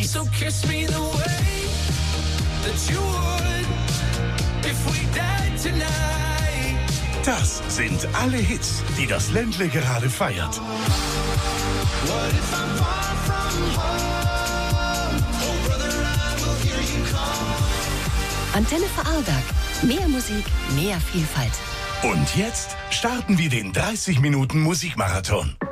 So kiss me the way that you would if we died tonight. Das sind alle Hits, die das Ländle gerade feiert. What if I'm far from home? Oh brother, I will hear you call. Antenne Vorarlberg. Mehr Musik, mehr Vielfalt. Und jetzt starten wir den 30 Minuten Musikmarathon.